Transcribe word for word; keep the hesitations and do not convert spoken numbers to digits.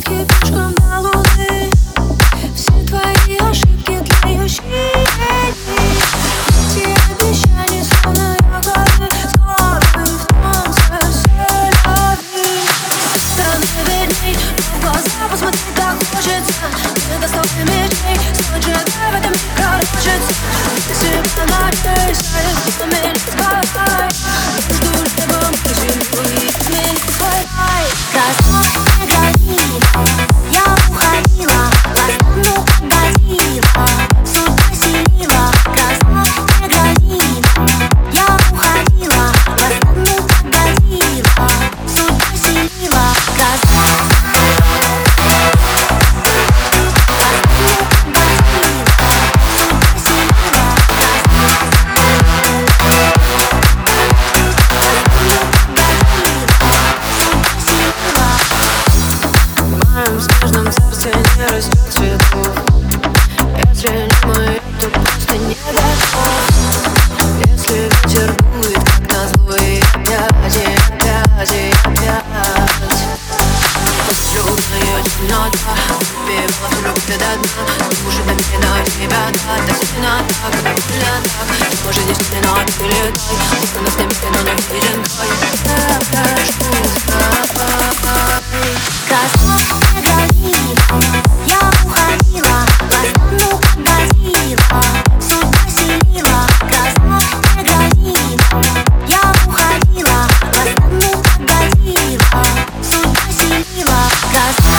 пешком до луны. Все твои ошибки тлеющие. Эти обещания словно ягоды, скорбы в танце все любви. Со стороны видней, но в глаза посмотреть так хочется. Недоступны мечей, сложная в этом корочится. Ты себя надеешься, что меня спасай. Между небом и землей измени свой рай. Красота не грозила, я уходила, глаза погасила, судьба селила. Красота не грозила, я уходила, глаза погасила, судьба селила. В моем снежном сердце не растет цветов. Если не мой, то просто не готов. Если ветер дует, как назло, и опять, и опять, и опять. Трудная темнота убивала в руки до дна. Слушай, до меня тебя, да, так сильно так, так больно так. Может, действительно перелетай, пусть на нас не видно, но не виден край. Я жду с тобой. Красота не грозила, я уходила, глаза погасила, судьба селила. Красота не грозила, я уходила, глаза погасила, судьба селила.